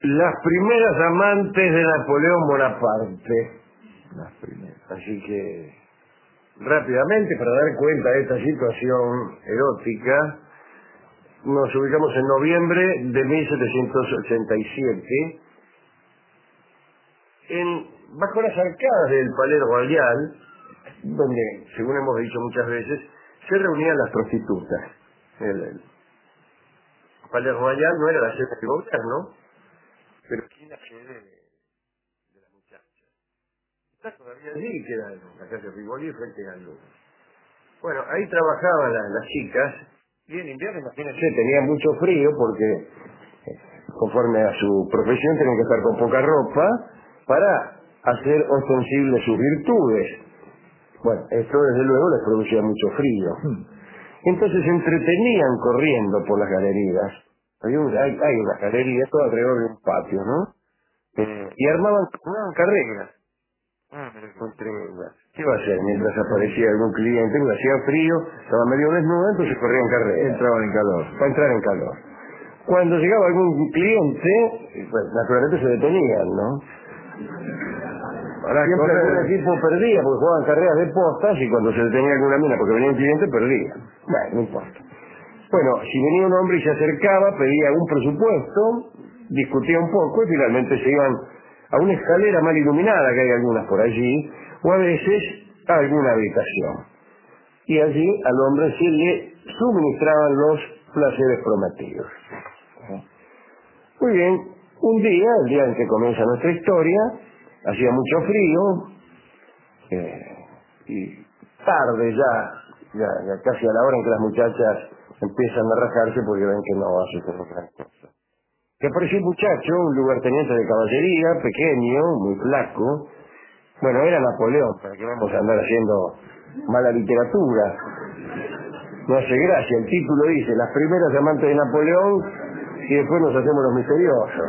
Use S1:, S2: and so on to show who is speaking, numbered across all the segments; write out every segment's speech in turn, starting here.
S1: Las primeras amantes de Napoleón Bonaparte.
S2: Las primeras.
S1: Así que, rápidamente, para dar cuenta de esta situación erótica, nos ubicamos en noviembre de 1787, bajo las arcadas del Palais Royal, donde, según hemos dicho muchas veces, se reunían las prostitutas. El Palais Royal no era la sede del gobierno, pero sí la sede de la muchacha. Está todavía allí, queda en la calle Rivoli frente al Louvre. Bueno, ahí trabajaban las chicas, y en invierno, imagínense, tenían mucho frío porque, conforme a su profesión, tenían que estar con poca ropa para hacer ostensibles sus virtudes. Bueno, esto desde luego les producía mucho frío. Entonces se entretenían corriendo por las galerías. Hay unas galerías, todo alrededor de un patio, ¿no? Y armaban carreras. ¿Qué va a hacer mientras aparecía algún cliente? Porque hacía frío, estaba medio desnudo, entonces corrían carreras.
S2: Entraban en calor.
S1: Para entrar en calor. Cuando llegaba algún cliente, pues, naturalmente se detenían, ¿no?
S2: Ahora
S1: Siempre algún equipo perdía porque jugaban carreras de postas y cuando se detenía alguna mina porque venía un cliente perdía. Bueno, no importa. Bueno, si venía un hombre y se acercaba, pedía un presupuesto, discutía un poco y finalmente se iban a una escalera mal iluminada, que hay algunas por allí, o a veces a alguna habitación. Y allí al hombre se le suministraban los placeres prometidos. Muy bien, un día, el día en que comienza nuestra historia, hacía mucho frío, y tarde ya casi a la hora en que las muchachas empiezan a rajarse porque ven que no va a suceder gran cosa. Que apareció un muchacho, un lugarteniente de caballería, pequeño, muy flaco. Bueno, era Napoleón, para que vamos a andar haciendo mala literatura. No hace gracia, el título dice, las primeras amantes de Napoleón y después nos hacemos los misteriosos.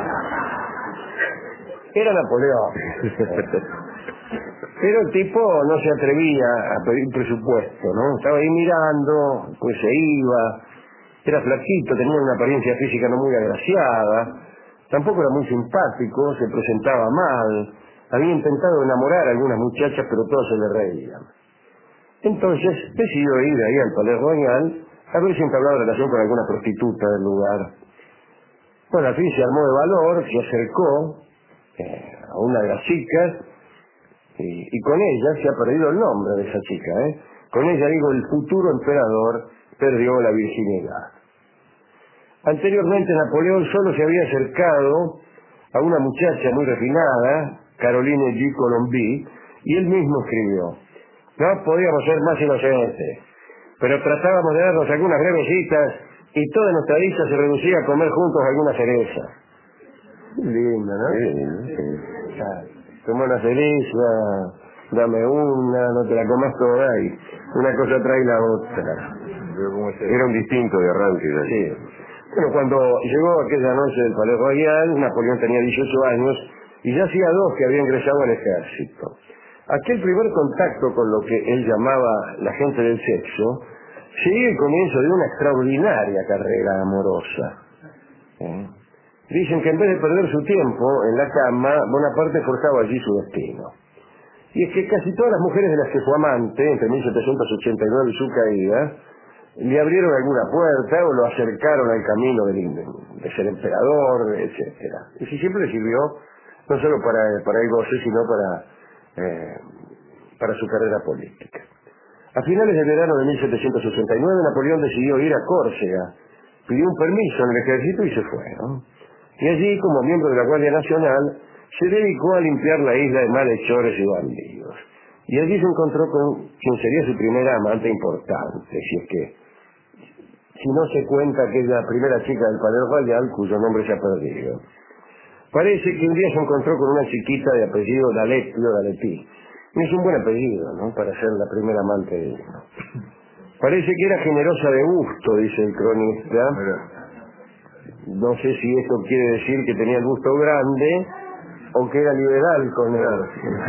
S1: Era Napoleón. Pero el tipo no se atrevía a pedir presupuesto, ¿no? Estaba ahí mirando, pues se iba. Era flaquito, tenía una apariencia física no muy agraciada. Tampoco era muy simpático, se presentaba mal. Había intentado enamorar a algunas muchachas, pero todas se le reían. Entonces decidió ir ahí al Palais Royal a ver si entablaba relación con alguna prostituta del lugar. Bueno, al fin se armó de valor, se acercó a una de las chicas y con ella se ha perdido el nombre de esa chica. Con ella, digo, el futuro emperador perdió la virginidad. Anteriormente Napoleón solo se había acercado a una muchacha muy refinada, Caroline G. Colomby, y él mismo escribió: no podíamos ser más inocentes, pero tratábamos de darnos algunas breves citas y toda nuestra dicha se reducía a comer juntos alguna cereza. Lindo, ¿no? Sí. Toma una cereza, dame una, no te la comas toda y una cosa trae la otra.
S2: Era un distinto de arranque.
S1: Sí. Bueno, cuando llegó aquella noche del Palais Royal, Napoleón tenía 18 años y ya hacía 2 que había ingresado al ejército. Aquel primer contacto con lo que él llamaba la gente del sexo sería el comienzo de una extraordinaria carrera amorosa. Dicen que en vez de perder su tiempo en la cama, Bonaparte forjaba allí su destino. Y es que casi todas las mujeres de las que fue amante, entre 1789 y su caída, le abrieron alguna puerta o lo acercaron al camino de ser emperador, etcétera. Y si siempre le sirvió no solo para el goce, sino para su carrera política. A finales de verano de 1789, Napoleón decidió ir a Córcega, pidió un permiso en el ejército y se fue, ¿no? Y allí, como miembro de la Guardia Nacional, se dedicó a limpiar la isla de malhechores y bandidos. Y allí se encontró con quien sería su primera amante importante, si es que, si no se cuenta aquella primera chica del Palais Royal, cuyo nombre se ha perdido. Parece que un día se encontró con una chiquita de apellido Daletí. Es un buen apellido, ¿no?, para ser la primera amante de uno. Parece que era generosa de gusto, dice el cronista. No sé si esto quiere decir que tenía el gusto grande o que era liberal con él.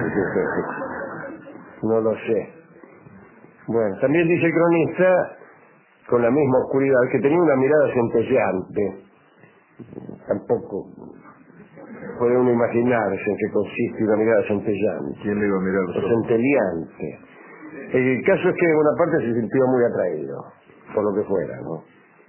S1: No lo sé. Bueno, también dice el cronista, con la misma oscuridad, que tenía una mirada centelleante. Tampoco puede uno imaginarse en qué consiste una mirada centellante.
S2: ¿Quién le iba a mirar los
S1: O
S2: ojos?
S1: centelleante. El caso es que Bonaparte se sintió muy atraído, por lo que fuera, ¿no?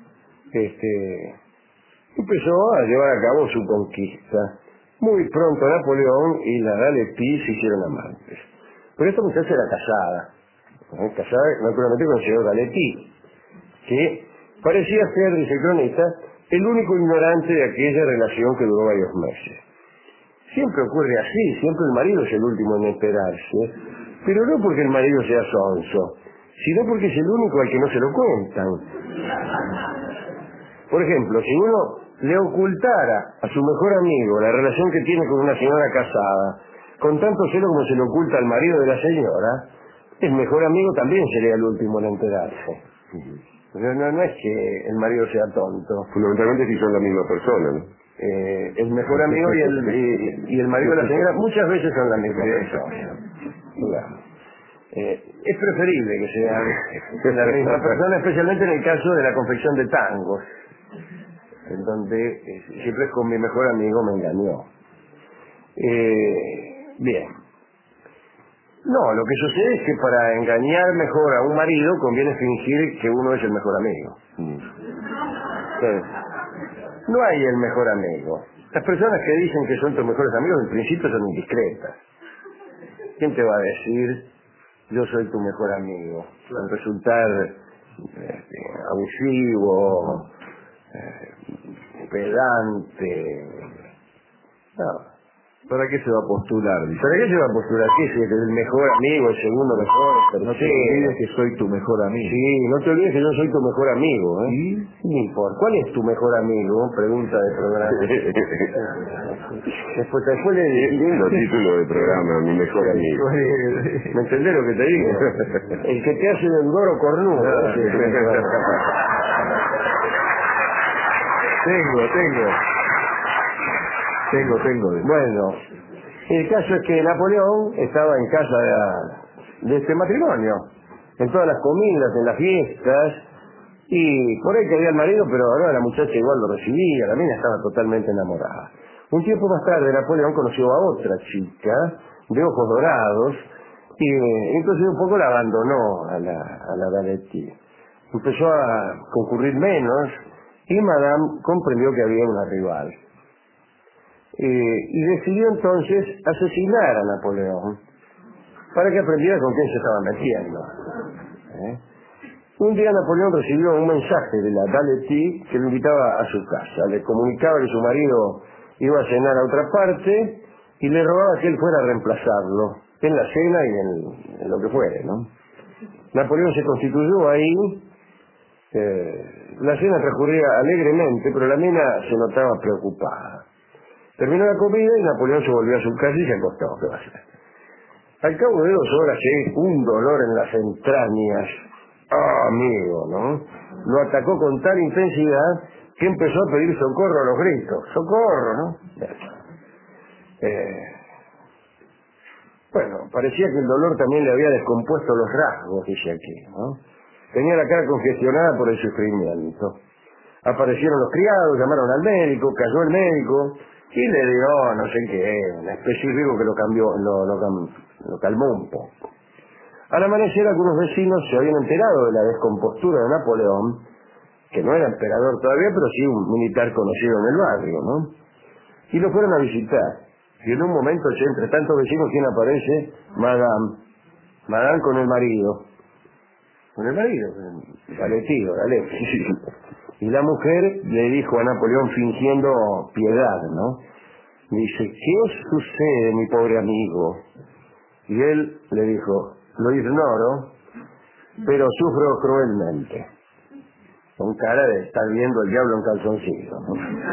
S1: Empezó a llevar a cabo su conquista. Muy pronto Napoleón y la Daletty se hicieron amantes. Pero esta muchacha era casada, ¿no? Casada naturalmente con el señor Daletty, que parecía ser, dice el cronista, el único ignorante de aquella relación que duró varios meses. Siempre ocurre así, siempre el marido es el último en enterarse, pero no porque el marido sea sonso, sino porque es el único al que no se lo cuentan. Por ejemplo, si uno le ocultara a su mejor amigo la relación que tiene con una señora casada, con tanto celo como se le oculta al marido de la señora, el mejor amigo también sería el último en enterarse. No es que el marido sea tonto.
S2: Fundamentalmente si son la misma persona, ¿no?
S1: El mejor amigo y el marido de la señora muchas veces son la misma persona. Claro. Es preferible que sea la misma persona, especialmente en el caso de la confección de tangos, en donde siempre es con mi mejor amigo me engañó. Bien. No, lo que sucede es que para engañar mejor a un marido conviene fingir que uno es el mejor amigo. Entonces, no hay el mejor amigo. Las personas que dicen que son tus mejores amigos en principio son indiscretas. ¿Quién te va a decir yo soy tu mejor amigo? Al resultar abusivo, pedante. No.
S2: ¿Para qué se va a postular? Dice?
S1: ¿Para qué se va a postular? ¿Qué es el mejor amigo, el segundo mejor?
S2: No te olvides que soy tu mejor amigo.
S1: Sí, no te olvides que yo soy tu mejor amigo, ¿eh?
S2: ¿Y?
S1: No importa. ¿Cuál es tu mejor amigo? Pregunta de programa. Después le
S2: lindo título de programa, mi mejor amigo.
S1: ¿Me entendés lo que te digo? El que te hace del goro cornudo.
S2: Tengo.
S1: Bueno, el caso es que Napoleón estaba en casa de este matrimonio, en todas las comidas, en las fiestas, y por ahí quería al marido, pero ahora la muchacha igual lo recibía, la mina estaba totalmente enamorada. Un tiempo más tarde Napoleón conoció a otra chica, de ojos dorados, y entonces un poco la abandonó a la Daletty. Empezó a concurrir menos, y Madame comprendió que había una rival. Y decidió entonces asesinar a Napoleón para que aprendiera con quién se estaba metiendo. Un día Napoleón recibió un mensaje de la Daletty que lo invitaba a su casa. Le comunicaba que su marido iba a cenar a otra parte y le rogaba que él fuera a reemplazarlo en la cena y en lo que fuere, ¿no? Napoleón se constituyó ahí. La cena transcurría alegremente, pero la mina se notaba preocupada. Terminó la comida y Napoleón se volvió a su casa y se acostó. ¿Qué va a hacer? Al cabo de 2 horas, un dolor en las entrañas. ¡Ah, amigo!, ¿no? Lo atacó con tal intensidad que empezó a pedir socorro a los gritos. ¡Socorro!, ¿no? Bueno, parecía que el dolor también le había descompuesto los rasgos, dice aquí, ¿no? Tenía la cara congestionada por el sufrimiento. Aparecieron los criados, llamaron al médico, cayó el médico y le dio no sé qué, un específico que lo calmó un poco. Al amanecer algunos vecinos se habían enterado de la descompostura de Napoleón, que no era emperador todavía, pero sí un militar conocido en el barrio, ¿no? Y lo fueron a visitar. Y en un momento, entre tantos vecinos, ¿quién aparece? Madame con el marido. Con el marido, Daletty. Y la mujer le dijo a Napoleón fingiendo piedad, ¿no? Dice, ¿qué os sucede, mi pobre amigo? Y él le dijo, lo ignoro, pero sufro cruelmente. Con cara de estar viendo el diablo en calzoncillo, ¿no?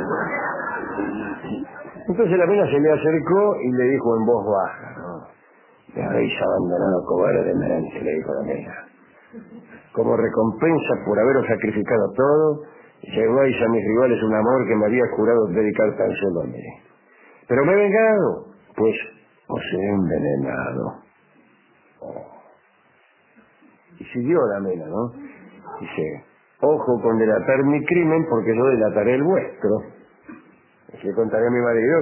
S1: Entonces la mina se le acercó y le dijo en voz baja, ¿no? Me habéis abandonado cobardemente, le dijo la mina. Como recompensa por haberos sacrificado todo, lleváis a mis rivales un amor que me había jurado dedicar tan solo a mí. Pero me he vengado, pues os he envenenado. Y siguió la mina, ¿no? Dice, ojo con delatar mi crimen porque yo delataré el vuestro. le contaré a mi marido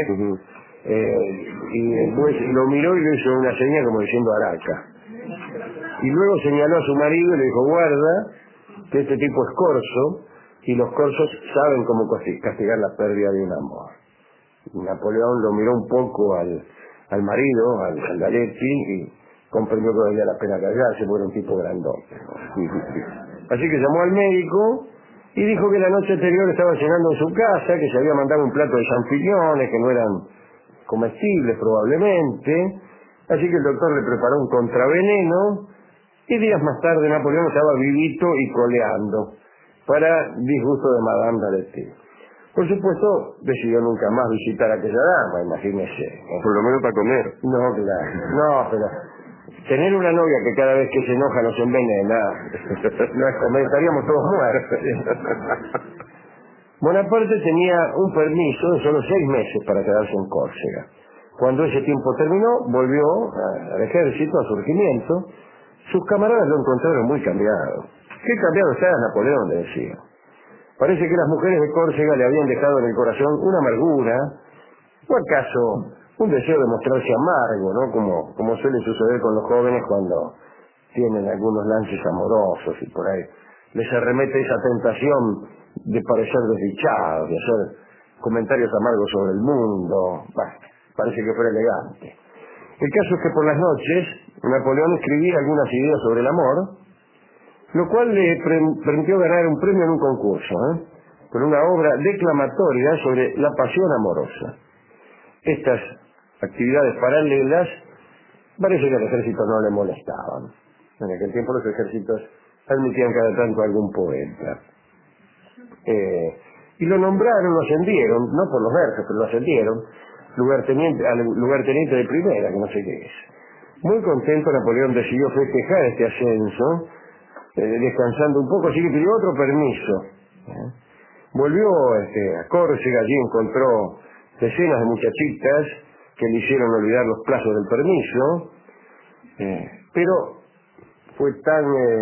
S1: y después lo miró y le hizo una seña como diciendo Araca. Y luego señaló a su marido y le dijo, guarda, que este tipo es corso, y los corsos saben cómo castigar la pérdida de un amor. Napoleón lo miró un poco al marido, al Galetti, y comprendió que valía la pena callarse, porque era un tipo grandote. Así que llamó al médico y dijo que la noche anterior estaba cenando en su casa, que se había mandado un plato de champiñones que no eran comestibles probablemente, así que el doctor le preparó un contraveneno y días más tarde Napoleón estaba vivito y coleando, para disgusto de Madame Galetti. Por supuesto, decidió nunca más visitar a aquella dama, imagínese.
S2: Por lo menos para comer.
S1: No, claro. No, pero tener una novia que cada vez que se enoja nos envenena, no es comer, estaríamos todos muertos. Bonaparte tenía un permiso de solo 6 meses para quedarse en Córcega. Cuando ese tiempo terminó, volvió al ejército, al surgimiento. Sus camaradas lo encontraron muy cambiado. ¿Qué cambiado está Napoleón?, le decía. Parece que las mujeres de Córcega le habían dejado en el corazón una amargura, o acaso un deseo de mostrarse amargo, ¿no? Como suele suceder con los jóvenes cuando tienen algunos lances amorosos y por ahí les arremete esa tentación de parecer desdichados, de hacer comentarios amargos sobre el mundo. Parece que fuera elegante. El caso es que por las noches Napoleón escribía algunas ideas sobre el amor, lo cual le permitió ganar un premio en un concurso, con una obra declamatoria sobre la pasión amorosa. Estas actividades paralelas parece que al ejército no le molestaban. En aquel tiempo los ejércitos admitían cada tanto a algún poeta. Y lo nombraron, lo ascendieron, no por los versos, pero lo ascendieron, lugarteniente de primera, que no sé qué es. Muy contento, Napoleón decidió festejar este ascenso, descansando un poco, así que pidió otro permiso. Volvió a Córcega, allí encontró decenas de muchachitas que le hicieron olvidar los plazos del permiso, pero fue tan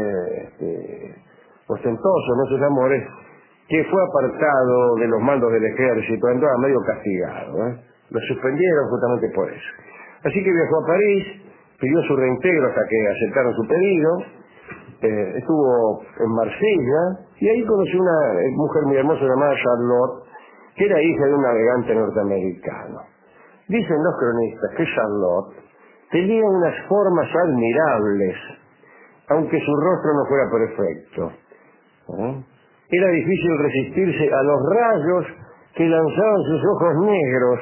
S1: ostentoso en esos amores que fue apartado de los mandos del ejército, andaba medio castigado. Lo suspendieron justamente por eso. Así que viajó a París, pidió su reintegro hasta que aceptaron su pedido, estuvo en Marsella y ahí conoció una mujer muy hermosa llamada Charlotte, que era hija de un navegante norteamericano. Dicen los cronistas que Charlotte tenía unas formas admirables, aunque su rostro no fuera perfecto. Era difícil resistirse a los rayos que lanzaban sus ojos negros.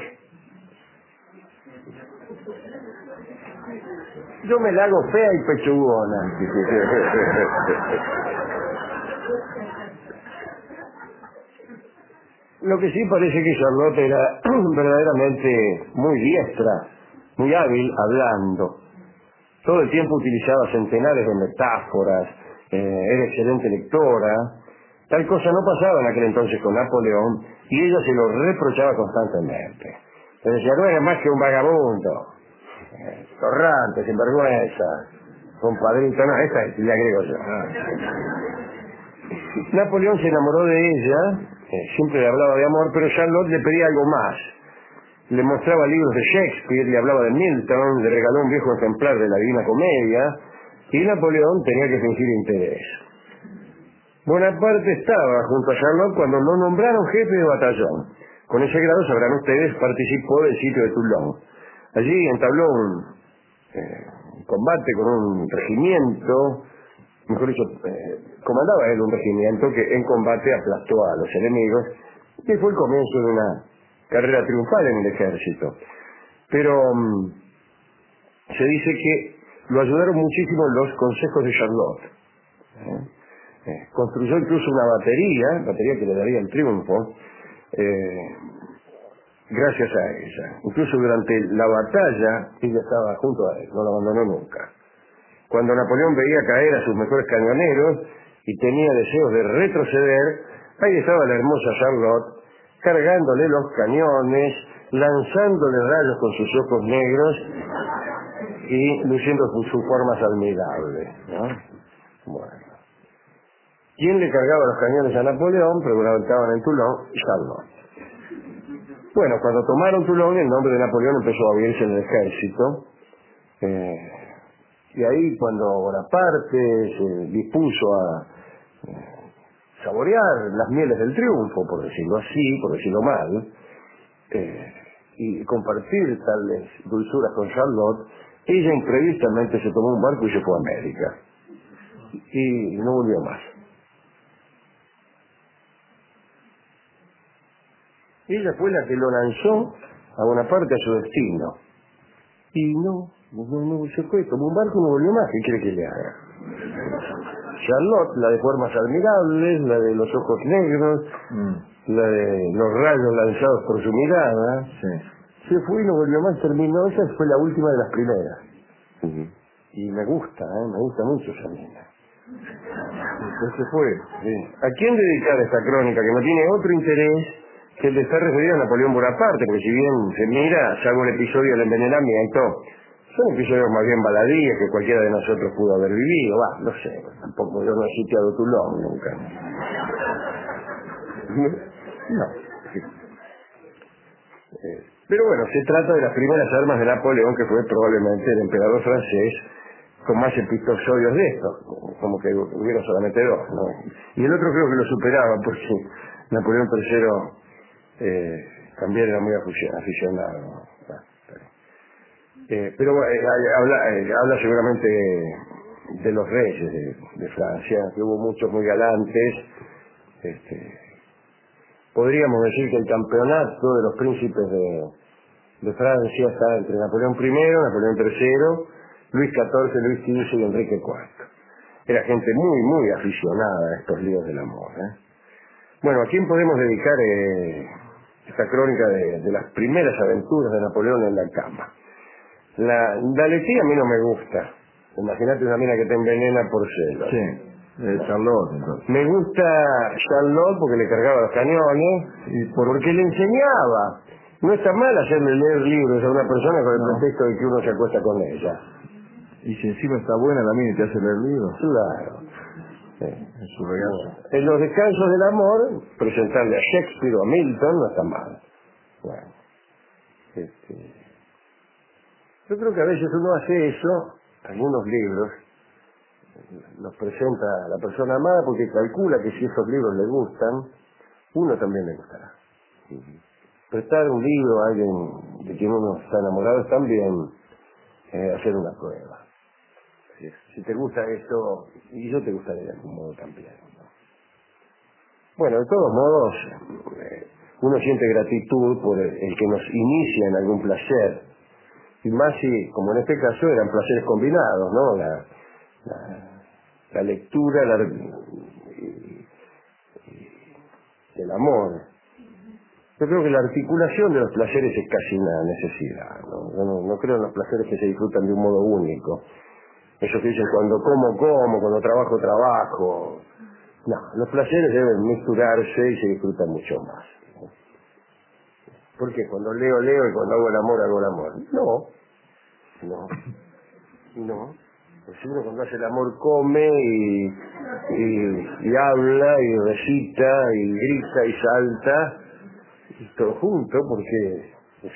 S1: Yo me la hago fea y pechugona. Lo que sí parece que Charlotte era verdaderamente muy diestra, muy hábil hablando. Todo el tiempo utilizaba centenares de metáforas, era excelente lectora. Tal cosa no pasaba en aquel entonces con Napoleón y ella se lo reprochaba constantemente. Le decía, no eres más que un vagabundo, torrante, sinvergüenza, compadrito, no, esta le agrego yo. Napoleón se enamoró de ella, siempre le hablaba de amor, pero Charlotte le pedía algo más. Le mostraba libros de Shakespeare, le hablaba de Milton, le regaló un viejo ejemplar de la Divina Comedia, y Napoleón tenía que fingir interés. Bonaparte estaba junto a Charlotte cuando lo nombraron jefe de batallón. Con ese grado, sabrán ustedes, participó del sitio de Toulon. Allí entabló un combate con un regimiento, mejor dicho, comandaba él un regimiento que en combate aplastó a los enemigos, y fue el comienzo de una carrera triunfal en el ejército. Pero se dice que lo ayudaron muchísimo los consejos de Charlotte. Construyó incluso una batería que le daría el triunfo, gracias a ella. Incluso durante la batalla, ella estaba junto a él, no la abandonó nunca. Cuando Napoleón veía caer a sus mejores cañoneros y tenía deseos de retroceder, ahí estaba la hermosa Charlotte, cargándole los cañones, lanzándole rayos con sus ojos negros y luciendo sus formas admirables, ¿no? Bueno. ¿Quién le cargaba los cañones a Napoleón? Preguntaban en Toulon, Charlotte. Bueno, cuando tomaron Toulon, el nombre de Napoleón empezó a oírse en el ejército. Y ahí, cuando Bonaparte se dispuso a saborear las mieles del triunfo, por decirlo así, por decirlo mal, y compartir tales dulzuras con Charlotte, ella imprevistamente se tomó un barco y se fue a América. Y no volvió más. Ella fue la que lo lanzó a Bonaparte a su destino. Y no se fue, tomó un barco y no volvió más. ¿Qué quiere que le haga? Charlotte, la de formas admirables, la de los ojos negros, la de los rayos lanzados por su mirada, se fue y no volvió más, terminó. Esa fue la última de las primeras. Y me gusta mucho esa mina. Entonces fue. Sí. ¿A quién dedicar esta crónica que no tiene otro interés que el de estar referido a Napoleón Bonaparte? Porque si bien se mira, salvo el episodio del envenenamiento, son episodios más bien baladíes que cualquiera de nosotros pudo haber vivido. No sé, tampoco yo no he sitiado Toulon nunca. No. Pero bueno, se trata de las primeras armas de Napoleón, que fue probablemente el emperador francés con más episodios de estos, como que hubiera solamente dos, ¿no? Y el otro creo que lo superaba, porque Napoleón III también era muy aficionado. Pero habla seguramente de los reyes de Francia, que hubo muchos muy galantes. Podríamos decir que el campeonato de los príncipes de Francia está entre Napoleón I, Napoleón III, Luis XIV, Luis XV y Enrique IV. Era gente muy, muy aficionada a estos líos del amor. Bueno, ¿a quién podemos dedicar esta crónica de las primeras aventuras de Napoleón en la cama? La Daletía a mí no me gusta. Imagínate una mina que te envenena por celos.
S2: Sí, Charlotte. Entonces.
S1: Me gusta Charlotte porque le cargaba los cañones y porque le enseñaba. No está mal hacerle leer libros a una persona con el pretexto de que uno se acuesta con ella.
S2: Y si encima está buena la mina y te hace leer libros.
S1: Claro.
S2: En su regalo.
S1: En los descansos del amor, presentarle a Shakespeare o a Milton no está mal. Bueno. Yo creo que a veces uno hace eso, algunos libros, los presenta a la persona amada porque calcula que si esos libros le gustan, uno también le gustará. Prestar un libro a alguien de quien uno está enamorado es también hacer una prueba. Si te gusta esto, y yo te gustaré de algún modo también, ¿no? Bueno, de todos modos, uno siente gratitud por el que nos inicia en algún placer, y más si, como en este caso, eran placeres combinados, ¿no? La lectura, el amor. Yo creo que la articulación de los placeres es casi una necesidad, ¿no? Yo no creo en los placeres que se disfrutan de un modo único. Eso que dicen, cuando como, cuando trabajo. No, los placeres deben mezclarse y se disfrutan mucho más. ¿Por qué? Cuando leo y cuando hago el amor. No. Pues uno cuando hace el amor come y habla y recita y grita y salta y todo junto porque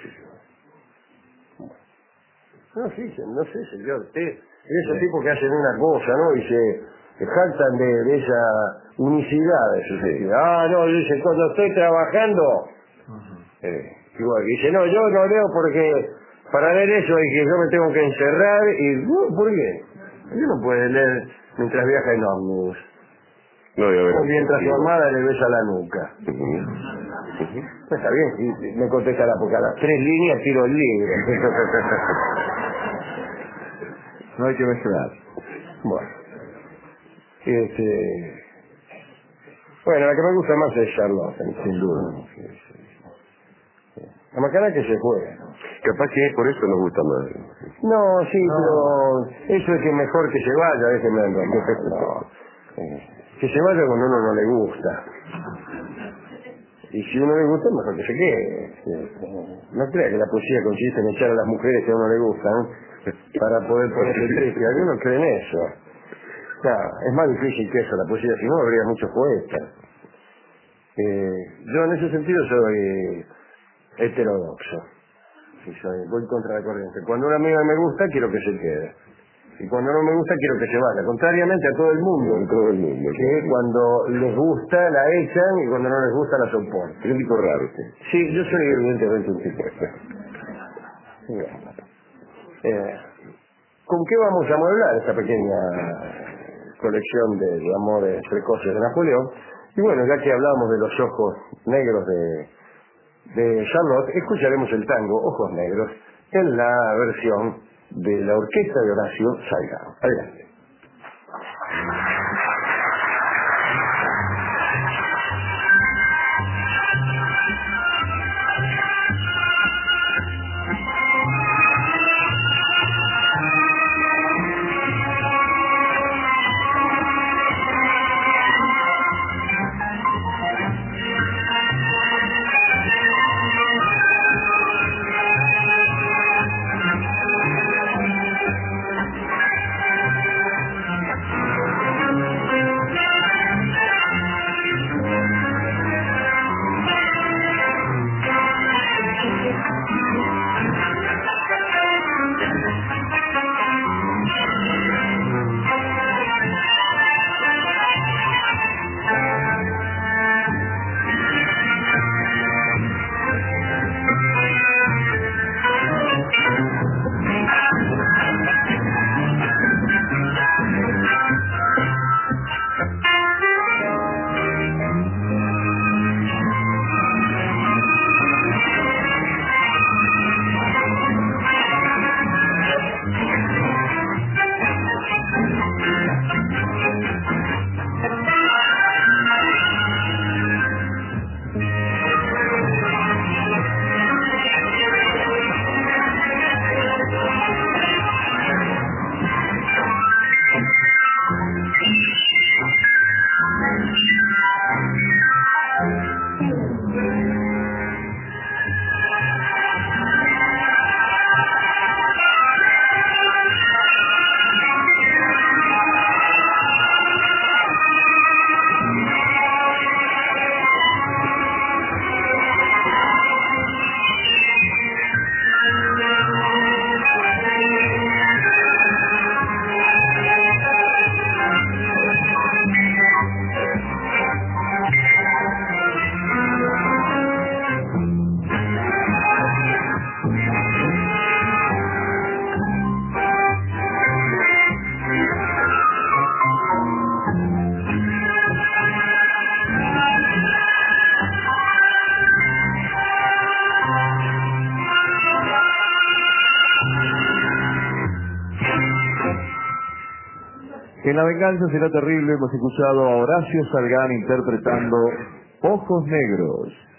S1: no sé señor, esos tipos que hacen una cosa, ¿no? Y se jactan de esa unicidad de su sentido. No, dice, cuando estoy trabajando igual, dice, no, yo no leo porque para leer eso es que yo me tengo que encerrar y ¿por qué? Yo no puede leer mientras viaja en ómnibus.
S2: No,
S1: o mientras su amada le besa la nuca. Está bien, si me contesta porque a las 3 líneas tiro el libro.
S2: No hay que mezclar.
S1: Bueno. Bueno, la que me gusta más es Charlotte, sin duda. La macana que se juega.
S2: Capaz que por eso nos gusta más.
S1: No, sí, pero eso es que mejor que se vaya, déjeme andar. Que se vaya cuando uno no le gusta. Y si uno le gusta, mejor que se quede. No crea que la poesía consiste en echar a las mujeres que a uno le gustan para poder ponerse triste. Algunos creen eso. Claro, es más difícil que eso la poesía, si no habría muchos poetas. Yo en ese sentido soy heterodoxo. Si voy contra la corriente. Cuando una amiga me gusta, quiero que se quede. Y cuando no me gusta, quiero que se vaya. Contrariamente a todo el mundo. Que cuando les gusta, la echan, y cuando no les gusta, la soportan.
S2: Es un tipo raro usted.
S1: Sí, yo soy evidentemente un tipo. ¿Con qué vamos a amueblar esta pequeña colección de amores precoces de Napoleón? Y bueno, ya que hablamos de los ojos negros de Charlotte, escucharemos el tango Ojos Negros en la versión de la orquesta de Horacio Salgado. Adelante.
S2: En La venganza será terrible hemos escuchado a Horacio Salgán interpretando Ojos Negros.